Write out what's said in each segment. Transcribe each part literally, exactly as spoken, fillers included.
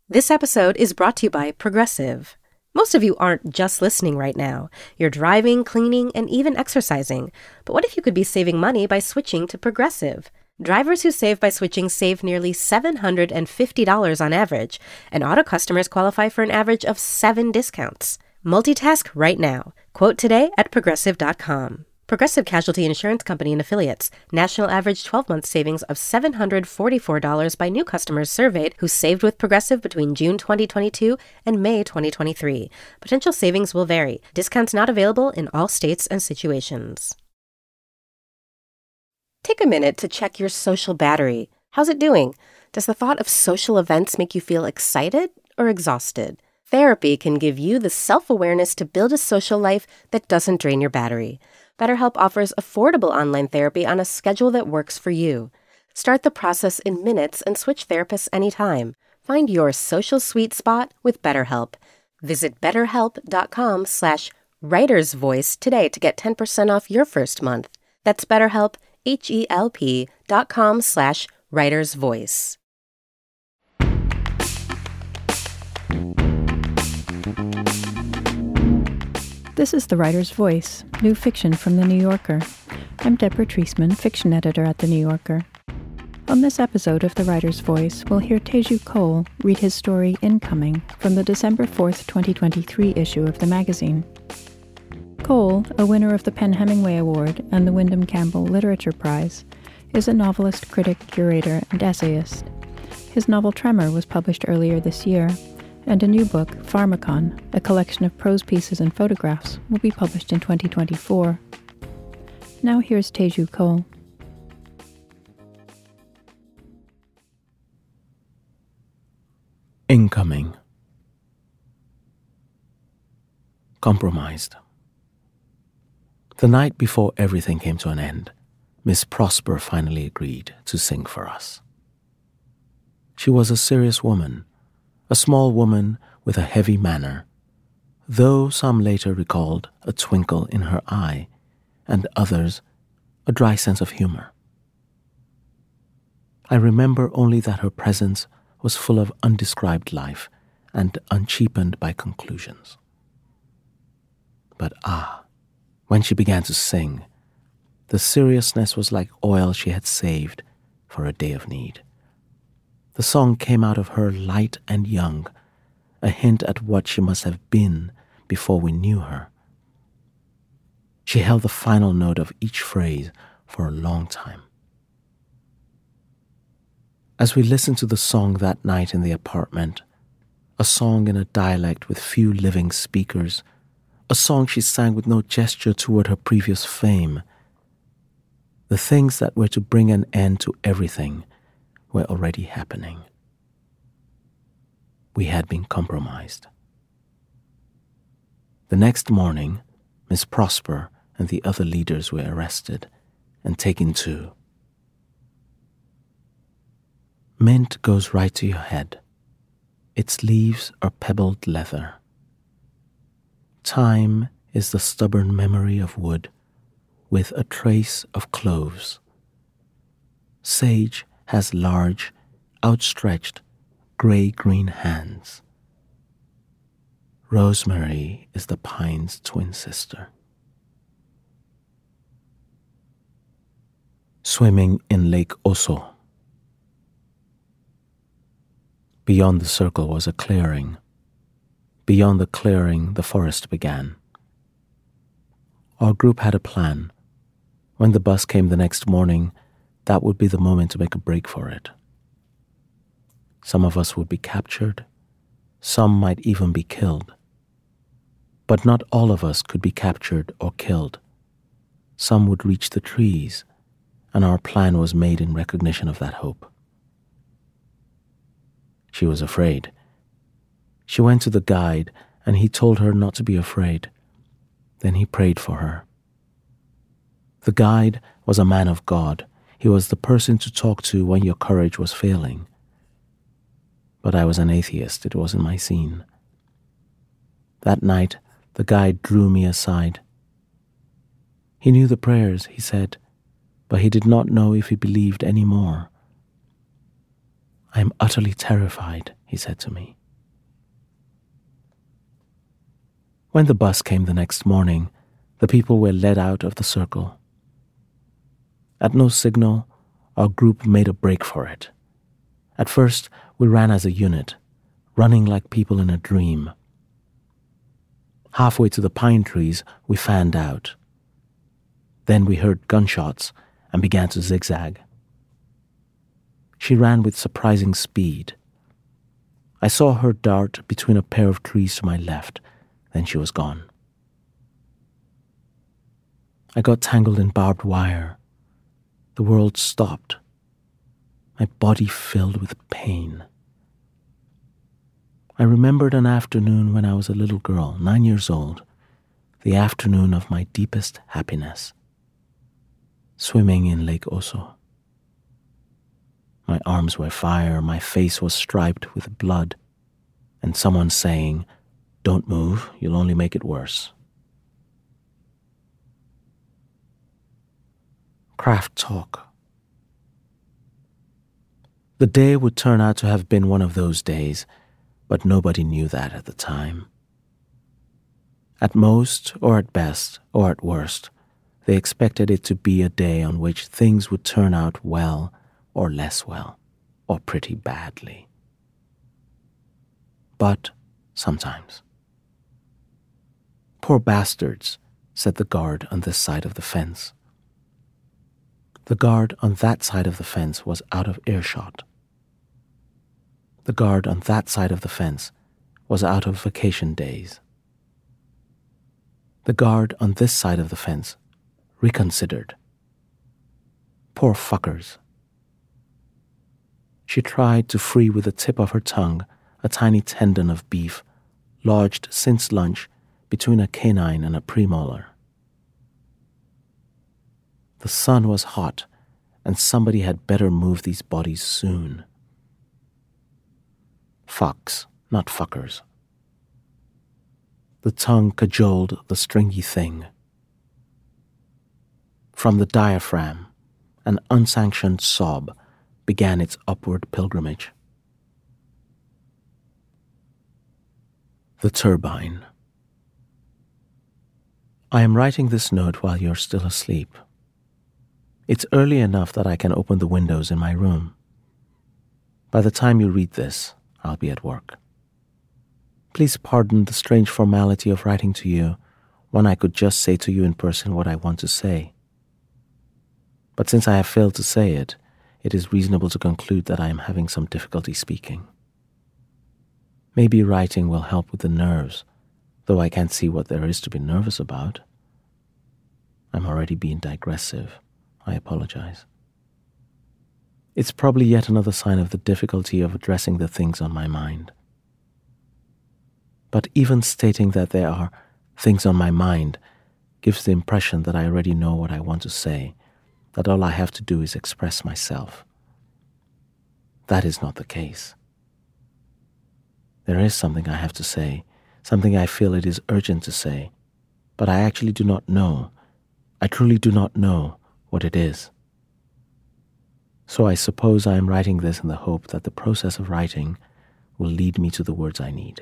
This episode is brought to you by Progressive. Most of you aren't just listening right now. You're driving, cleaning, and even exercising. But what if you could be saving money by switching to Progressive? Drivers who save by switching save nearly seven hundred fifty dollars on average, and auto customers qualify for an average of seven discounts. Multitask right now. Quote today at progressive dot com. Progressive Casualty Insurance Company and Affiliates. National average twelve-month savings of seven hundred forty-four dollars by new customers surveyed who saved with Progressive between June twenty twenty-two and May twenty twenty-three. Potential savings will vary. Discounts not available in all states and situations. Take a minute to check your social battery. How's it doing? Does the thought of social events make you feel excited or exhausted? Therapy can give you the self-awareness to build a social life that doesn't drain your battery. BetterHelp offers affordable online therapy on a schedule that works for you. Start the process in minutes and switch therapists anytime. Find your social sweet spot with BetterHelp. Visit betterhelp.com slash writersvoice today to get ten percent off your first month. That's BetterHelp, H-E-L-P dot com slash writersvoice. This is The Writer's Voice, new fiction from The New Yorker. I'm Deborah Treisman, fiction editor at The New Yorker. On this episode of The Writer's Voice, we'll hear Teju Cole read his story Incoming from the December fourth, twenty twenty-three issue of the magazine. Cole, a winner of the PEN/Hemingway Award and the Wyndham Campbell Literature Prize, is a novelist, critic, curator, and essayist. His novel Tremor was published earlier this year, and a new book, Pharmacon, a collection of prose pieces and photographs, will be published in twenty twenty-four. Now here's Teju Cole. Incoming. Compromised. The night before everything came to an end, Miss Prosper finally agreed to sing for us. She was a serious woman, a small woman with a heavy manner, though some later recalled a twinkle in her eye, and others a dry sense of humor. I remember only that her presence was full of undescribed life and uncheapened by conclusions. But ah, when she began to sing, the seriousness was like oil she had saved for a day of need. The song came out of her light and young, a hint at what she must have been before we knew her. She held the final note of each phrase for a long time. As we listened to the song that night in the apartment, a song in a dialect with few living speakers, a song she sang with no gesture toward her previous fame, the things that were to bring an end to everything were already happening. We had been compromised. The next morning, Miss Prosper and the other leaders were arrested and taken too. Mint goes right to your head. Its leaves are pebbled leather. Time is the stubborn memory of wood with a trace of cloves. Sage has large, outstretched, gray-green hands. Rosemary is the pine's twin sister. Swimming in Lake Oso. Beyond the circle was a clearing. Beyond the clearing, the forest began. Our group had a plan. When the bus came the next morning, that would be the moment to make a break for it. Some of us would be captured. Some might even be killed. But not all of us could be captured or killed. Some would reach the trees, and our plan was made in recognition of that hope. She was afraid. She went to the guide, and he told her not to be afraid. Then he prayed for her. The guide was a man of God. He was the person to talk to when your courage was failing. But I was an atheist. It wasn't my scene. That night, the guide drew me aside. He knew the prayers, he said, but he did not know if he believed any more. "I am utterly terrified," he said to me. When the bus came the next morning, the people were led out of the circle. At no signal, our group made a break for it. At first, we ran as a unit, running like people in a dream. Halfway to the pine trees, we fanned out. Then we heard gunshots and began to zigzag. She ran with surprising speed. I saw her dart between a pair of trees to my left, then she was gone. I got tangled in barbed wire. The world stopped. My body filled with pain. I remembered an afternoon when I was a little girl, nine years old, the afternoon of my deepest happiness, swimming in Lake Oso. My arms were fire, my face was striped with blood, and someone saying, "Don't move, you'll only make it worse." Craft talk. The day would turn out to have been one of those days, but nobody knew that at the time. At most, or at best, or at worst, they expected it to be a day on which things would turn out well or less well, or pretty badly. But sometimes. "Poor bastards," said the guard on this side of the fence. The guard on that side of the fence was out of earshot. The guard on that side of the fence was out of vacation days. The guard on this side of the fence reconsidered. Poor fuckers. She tried to free with the tip of her tongue a tiny tendon of beef lodged since lunch between a canine and a premolar. The sun was hot, and somebody had better move these bodies soon. Fucks, not fuckers. The tongue cajoled the stringy thing. From the diaphragm, an unsanctioned sob began its upward pilgrimage. The turbine. I am writing this note while you're still asleep. It's early enough that I can open the windows in my room. By the time you read this, I'll be at work. Please pardon the strange formality of writing to you when I could just say to you in person what I want to say. But since I have failed to say it, it is reasonable to conclude that I am having some difficulty speaking. Maybe writing will help with the nerves, though I can't see what there is to be nervous about. I'm already being digressive. I apologize. It's probably yet another sign of the difficulty of addressing the things on my mind. But even stating that there are things on my mind gives the impression that I already know what I want to say, that all I have to do is express myself. That is not the case. There is something I have to say, something I feel it is urgent to say, but I actually do not know, I truly do not know what it is. So I suppose I am writing this in the hope that the process of writing will lead me to the words I need.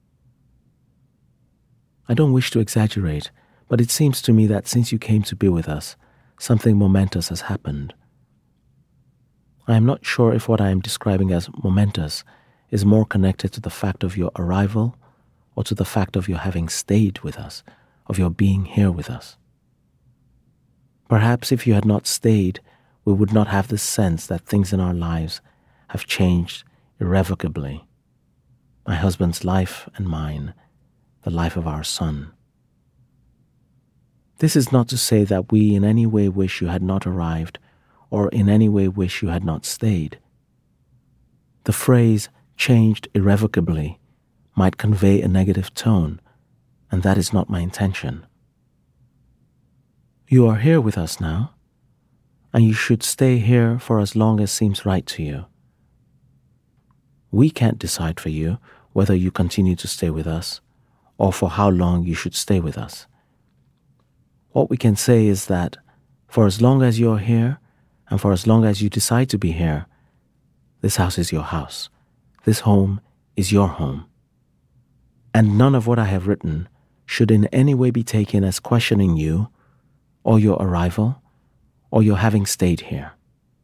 I don't wish to exaggerate, but it seems to me that since you came to be with us, something momentous has happened. I am not sure if what I am describing as momentous is more connected to the fact of your arrival or to the fact of your having stayed with us, of your being here with us. Perhaps if you had not stayed, we would not have this sense that things in our lives have changed irrevocably. My husband's life and mine, the life of our son. This is not to say that we in any way wish you had not arrived or in any way wish you had not stayed. The phrase changed irrevocably might convey a negative tone, and that is not my intention. You are here with us now, and you should stay here for as long as seems right to you. We can't decide for you whether you continue to stay with us or for how long you should stay with us. What we can say is that for as long as you're here and for as long as you decide to be here, This house is your house. This home is your home. And none of what I have written should in any way be taken as questioning you, or your arrival, or your having stayed here.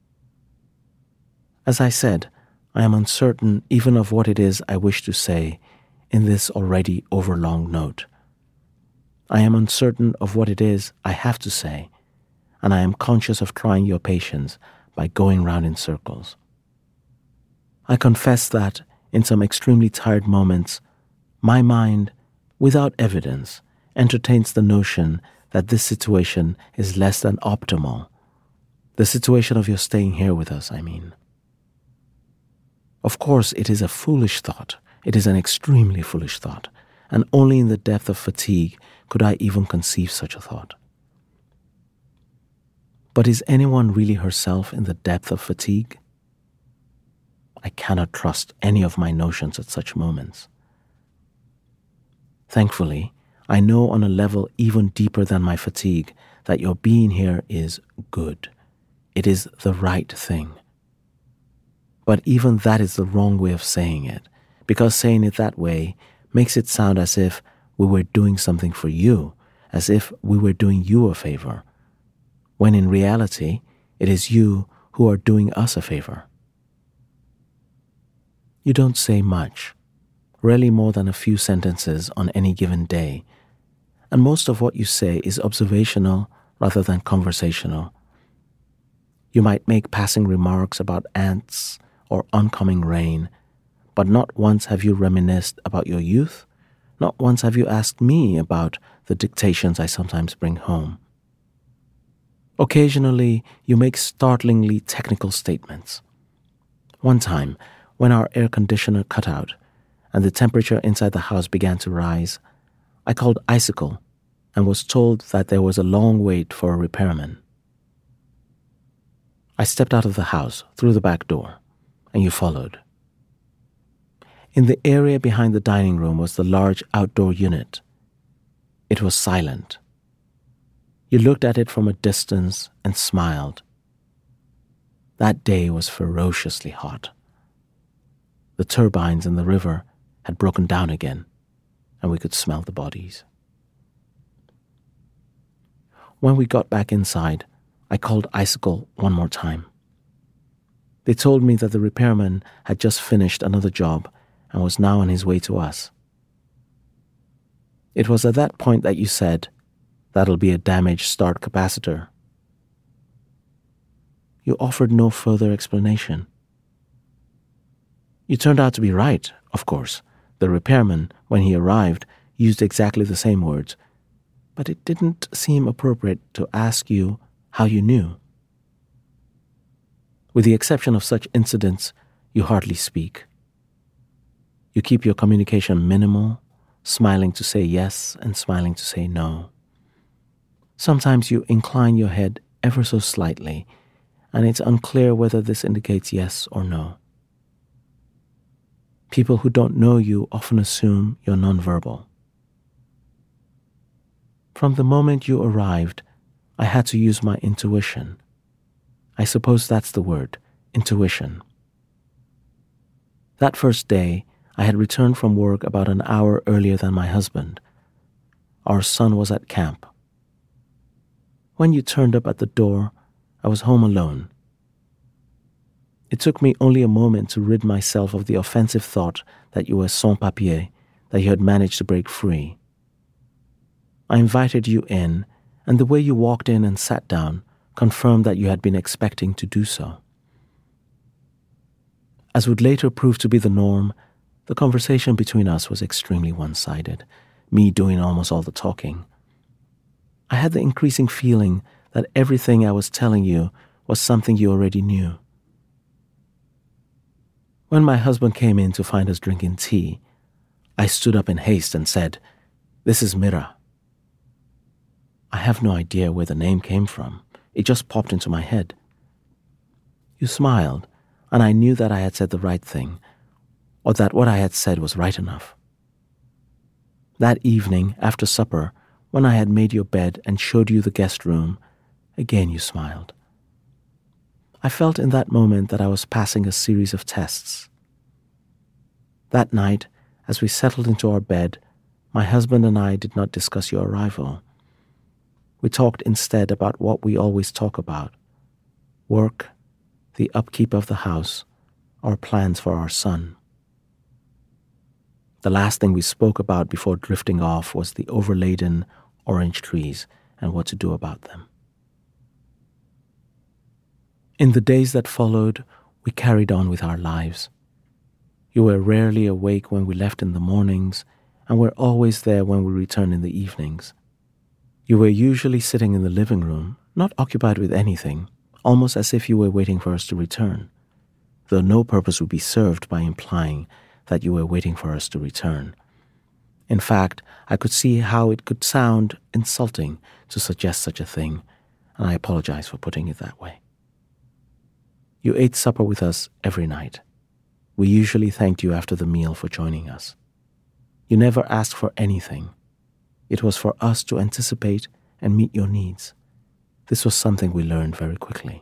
As I said, I am uncertain even of what it is I wish to say in this already overlong note. I am uncertain of what it is I have to say, and I am conscious of trying your patience by going round in circles. I confess that, in some extremely tired moments, my mind, without evidence, entertains the notion that this situation is less than optimal. The situation of your staying here with us, I mean. Of course, it is a foolish thought. It is an extremely foolish thought, and only in the depth of fatigue could I even conceive such a thought. But is anyone really herself in the depth of fatigue? I cannot trust any of my notions at such moments. Thankfully, I know on a level even deeper than my fatigue that your being here is good. It is the right thing. But even that is the wrong way of saying it, because saying it that way makes it sound as if we were doing something for you, as if we were doing you a favor, when in reality, it is you who are doing us a favor. You don't say much, rarely more than a few sentences on any given day, and most of what you say is observational rather than conversational. You might make passing remarks about ants or oncoming rain, but not once have you reminisced about your youth, not once have you asked me about the dictations I sometimes bring home. Occasionally, you make startlingly technical statements. One time, when our air conditioner cut out and the temperature inside the house began to rise, I called Icicle and was told that there was a long wait for a repairman. I stepped out of the house through the back door, and you followed. In the area behind the dining room was the large outdoor unit. It was silent. You looked at it from a distance and smiled. That day was ferociously hot. The turbines in the river had broken down again, and we could smell the bodies. When we got back inside, I called Icicle one more time. They told me that the repairman had just finished another job and was now on his way to us. It was at that point that you said, "That'll be a damaged start capacitor." You offered no further explanation. You turned out to be right, of course. The repairman, when he arrived, used exactly the same words, but it didn't seem appropriate to ask you how you knew. With the exception of such incidents, you hardly speak. You keep your communication minimal, smiling to say yes and smiling to say no. Sometimes you incline your head ever so slightly, and it's unclear whether this indicates yes or no. People who don't know you often assume you're nonverbal. From the moment you arrived, I had to use my intuition. I suppose that's the word, intuition. That first day, I had returned from work about an hour earlier than my husband. Our son was at camp. When you turned up at the door, I was home alone. It took me only a moment to rid myself of the offensive thought that you were sans-papier, that you had managed to break free. I invited you in, and the way you walked in and sat down confirmed that you had been expecting to do so. As would later prove to be the norm, the conversation between us was extremely one-sided, me doing almost all the talking. I had the increasing feeling that everything I was telling you was something you already knew. When my husband came in to find us drinking tea, I stood up in haste and said, "This is Mira." I have no idea where the name came from. It just popped into my head. You smiled, and I knew that I had said the right thing, or that what I had said was right enough. That evening, after supper, when I had made your bed and showed you the guest room, again you smiled. I felt in that moment that I was passing a series of tests. That night, as we settled into our bed, my husband and I did not discuss your arrival. We talked instead about what we always talk about: work, the upkeep of the house, our plans for our son. The last thing we spoke about before drifting off was the overladen orange trees and what to do about them. In the days that followed, we carried on with our lives. You were rarely awake when we left in the mornings, and were always there when we returned in the evenings. You were usually sitting in the living room, not occupied with anything, almost as if you were waiting for us to return, though no purpose would be served by implying that you were waiting for us to return. In fact, I could see how it could sound insulting to suggest such a thing, and I apologize for putting it that way. You ate supper with us every night. We usually thanked you after the meal for joining us. You never asked for anything. It was for us to anticipate and meet your needs. This was something we learned very quickly.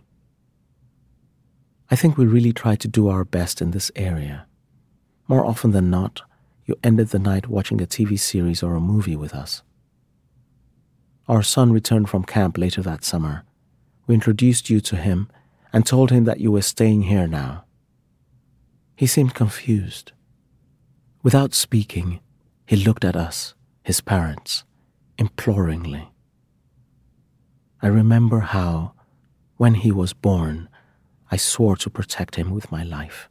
I think we really tried to do our best in this area. More often than not, you ended the night watching a T V series or a movie with us. Our son returned from camp later that summer. We introduced you to him and told him that you were staying here now. He seemed confused. Without speaking, he looked at us, his parents, imploringly. I remember how, when he was born, I swore to protect him with my life.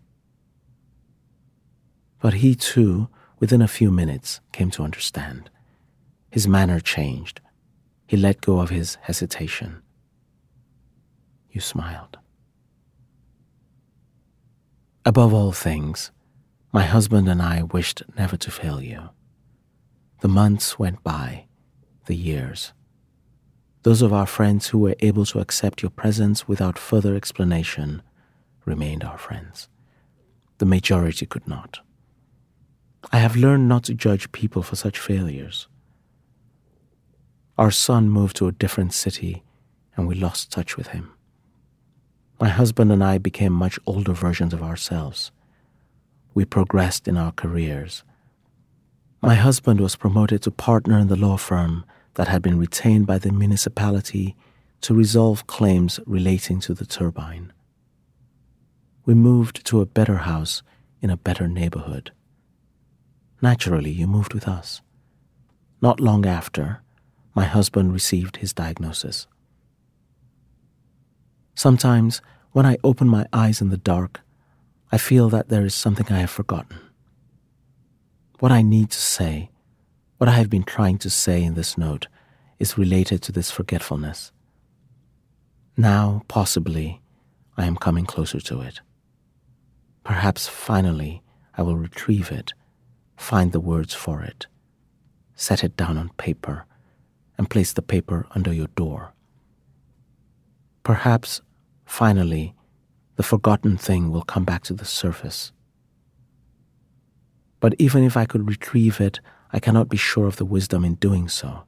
But he too, within a few minutes, came to understand. His manner changed. He let go of his hesitation. You smiled. Above all things, my husband and I wished never to fail you. The months went by, the years. Those of our friends who were able to accept your presence without further explanation remained our friends. The majority could not. I have learned not to judge people for such failures. Our son moved to a different city, and we lost touch with him. My husband and I became much older versions of ourselves. We progressed in our careers. My husband was promoted to partner in the law firm that had been retained by the municipality to resolve claims relating to the turbine. We moved to a better house in a better neighborhood. Naturally, you moved with us. Not long after, my husband received his diagnosis. Sometimes, when I open my eyes in the dark, I feel that there is something I have forgotten. What I need to say, what I have been trying to say in this note, is related to this forgetfulness. Now, possibly, I am coming closer to it. Perhaps finally I will retrieve it, find the words for it, set it down on paper, and place the paper under your door. Perhaps, finally, the forgotten thing will come back to the surface. But even if I could retrieve it, I cannot be sure of the wisdom in doing so.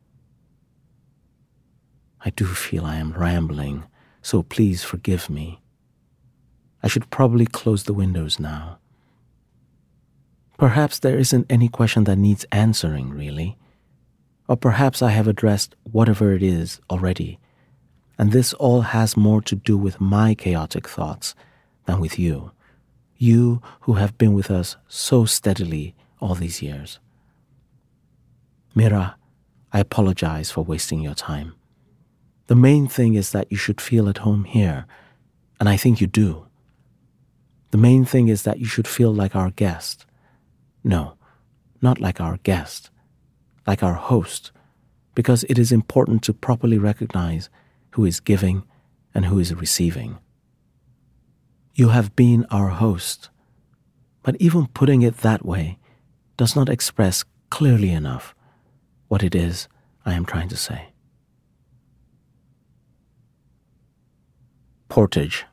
I do feel I am rambling, so please forgive me. I should probably close the windows now. Perhaps there isn't any question that needs answering, really. Or perhaps I have addressed whatever it is already, and this all has more to do with my chaotic thoughts than with you, you who have been with us so steadily all these years. Mira, I apologize for wasting your time. The main thing is that you should feel at home here, and I think you do. The main thing is that you should feel like our guest. No, not like our guest, like our host, because it is important to properly recognize who is giving and who is receiving. You have been our host, but even putting it that way does not express clearly enough what it is I am trying to say. Portage.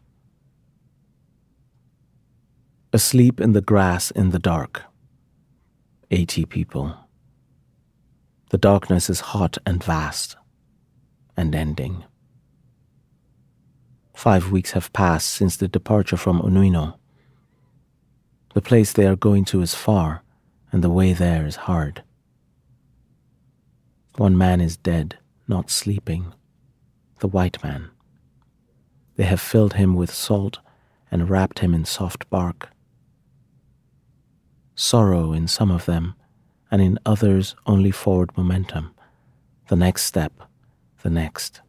Asleep in the grass in the dark. Eighty people. The darkness is hot and vast, and ending. Five weeks have passed since the departure from Unuino. The place they are going to is far, and the way there is hard. One man is dead, not sleeping, the white man. They have filled him with salt and wrapped him in soft bark. Sorrow in some of them, and in others only forward momentum, the next step, the next.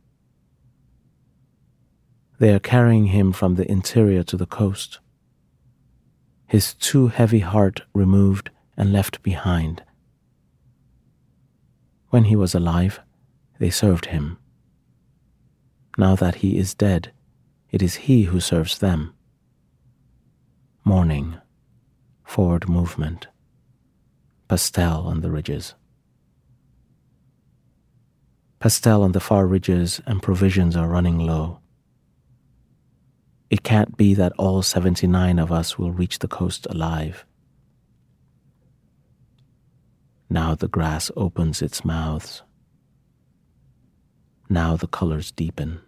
They are carrying him from the interior to the coast. His too heavy heart removed and left behind. When he was alive, they served him. Now that he is dead, it is he who serves them. Mourning, forward movement, pastel on the ridges. Pastel on the far ridges, and provisions are running low. It can't be that all seventy-nine of us will reach the coast alive. Now the grass opens its mouths. Now the colors deepen.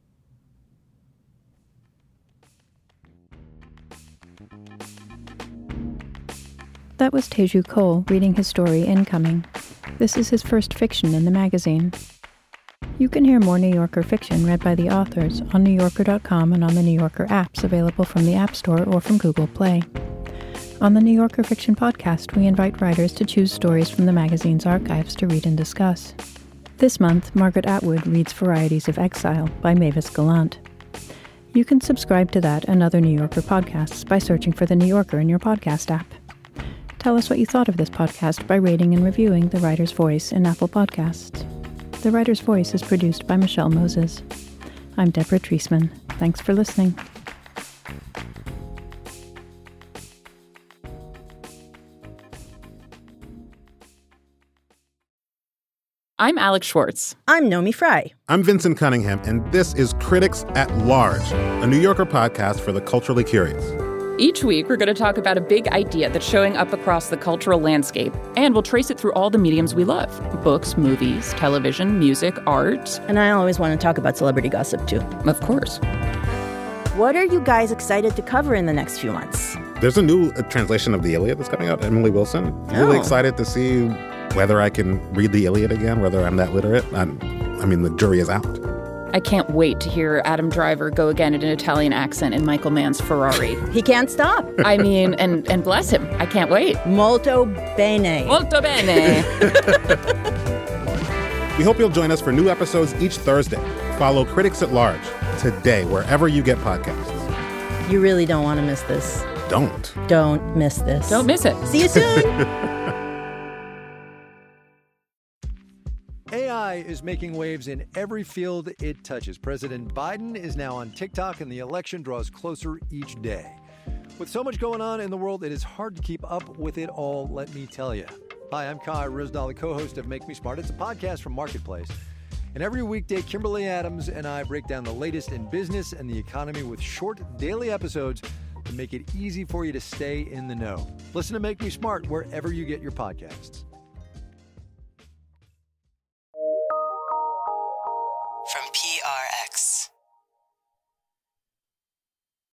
That was Teju Cole reading his story Incoming. This is his first fiction in the magazine. You can hear more New Yorker fiction read by the authors on New Yorker dot com and on the New Yorker apps available from the App Store or from Google Play. On the New Yorker Fiction Podcast, we invite writers to choose stories from the magazine's archives to read and discuss. This month, Margaret Atwood reads Varieties of Exile by Mavis Gallant. You can subscribe to that and other New Yorker podcasts by searching for The New Yorker in your podcast app. Tell us what you thought of this podcast by rating and reviewing The Writer's Voice in Apple Podcasts. The Writer's Voice is produced by Michelle Moses. I'm Deborah Treisman. Thanks for listening. I'm Alex Schwartz. I'm Nomi Fry. I'm Vincent Cunningham, and this is Critics at Large, a New Yorker podcast for the culturally curious. Each week, we're going to talk about a big idea that's showing up across the cultural landscape, and we'll trace it through all the mediums we love. Books, movies, television, music, art. And I always want to talk about celebrity gossip, too. Of course. What are you guys excited to cover in the next few months? There's a new uh, translation of the Iliad that's coming out, Emily Wilson. Oh. Really excited to see whether I can read the Iliad again, whether I'm that literate. I'm, I mean, the jury is out. I can't wait to hear Adam Driver go again in an Italian accent in Michael Mann's Ferrari. He can't stop. I mean, and, and bless him. I can't wait. Molto bene. Molto bene. We hope you'll join us for new episodes each Thursday. Follow Critics at Large today, wherever you get podcasts. You really don't want to miss this. Don't. Don't miss this. Don't miss it. See you soon. A I is making waves in every field it touches. President Biden is now on TikTok, and the election draws closer each day. With so much going on in the world, it is hard to keep up with it all, let me tell you. Hi, I'm Kai Ryssdal, the co-host of Make Me Smart. It's a podcast from Marketplace. And every weekday, Kimberly Adams and I break down the latest in business and the economy with short daily episodes that make it easy for you to stay in the know. Listen to Make Me Smart wherever you get your podcasts.